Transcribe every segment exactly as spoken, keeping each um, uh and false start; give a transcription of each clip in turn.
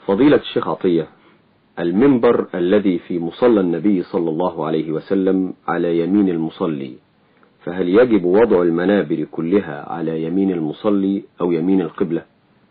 فضيلة الشيخ عطية، المنبر الذي في مصلى النبي صلى الله عليه وسلم على يمين المصلي، فهل يجب وضع المنابر كلها على يمين المصلي أو يمين القبلة؟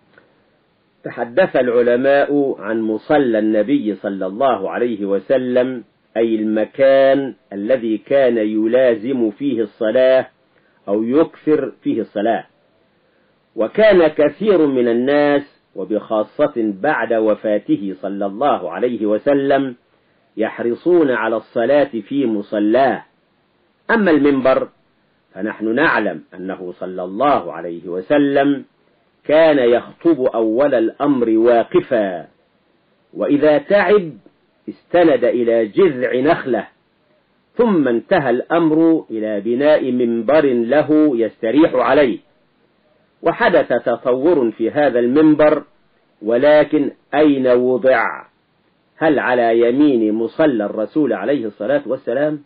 تحدث العلماء عن مصلى النبي صلى الله عليه وسلم، أي المكان الذي كان يلازم فيه الصلاة أو يكثر فيه الصلاة. وكان كثير من الناس وبخاصة بعد وفاته صلى الله عليه وسلم يحرصون على الصلاة في مصلاه. أما المنبر فنحن نعلم أنه صلى الله عليه وسلم كان يخطب أول الأمر واقفا، وإذا تعب استند إلى جذع نخلة، ثم انتهى الأمر إلى بناء منبر له يستريح عليه. وحدث تطور في هذا المنبر، ولكن أين وضع؟ هل على يمين مصلى الرسول عليه الصلاة والسلام؟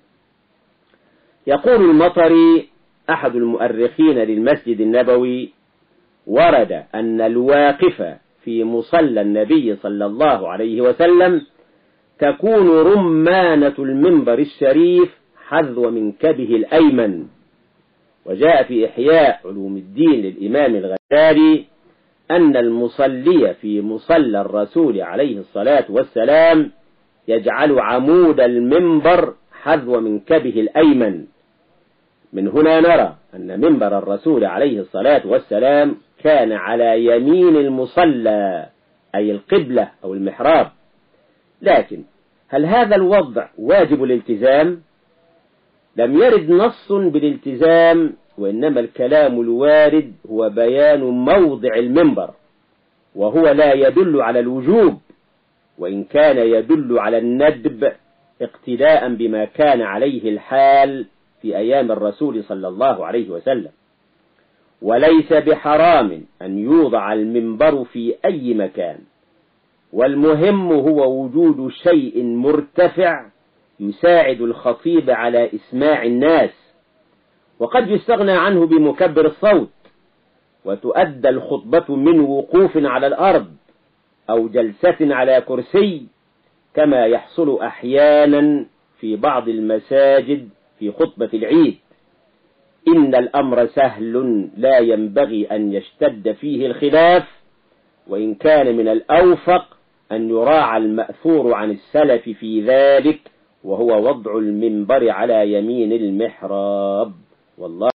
يقول المطري أحد المؤرخين للمسجد النبوي: ورد أن الواقف في مصلى النبي صلى الله عليه وسلم تكون رمانة المنبر الشريف حذو منكبه الأيمن. وجاء في إحياء علوم الدين للإمام الغزالي أن المصلي في مصلى الرسول عليه الصلاة والسلام يجعل عمود المنبر حذو منكبه الأيمن. من هنا نرى أن منبر الرسول عليه الصلاة والسلام كان على يمين المصلى، أي القبلة أو المحراب. لكن هل هذا الوضع واجب الالتزام؟ لم يرد نص بالالتزام، وإنما الكلام الوارد هو بيان موضع المنبر، وهو لا يدل على الوجوب، وإن كان يدل على الندب اقتداء بما كان عليه الحال في أيام الرسول صلى الله عليه وسلم. وليس بحرام أن يوضع المنبر في أي مكان، والمهم هو وجود شيء مرتفع يساعد الخطيب على إسماع الناس. وقد يستغنى عنه بمكبر الصوت، وتؤدى الخطبة من وقوف على الأرض أو جلسة على كرسي، كما يحصل أحيانا في بعض المساجد في خطبة العيد. إن الأمر سهل لا ينبغي أن يشتد فيه الخلاف، وإن كان من الأوفق أن يراعى المأثور عن السلف في ذلك، وهو وضع المنبر على يمين المحراب. والله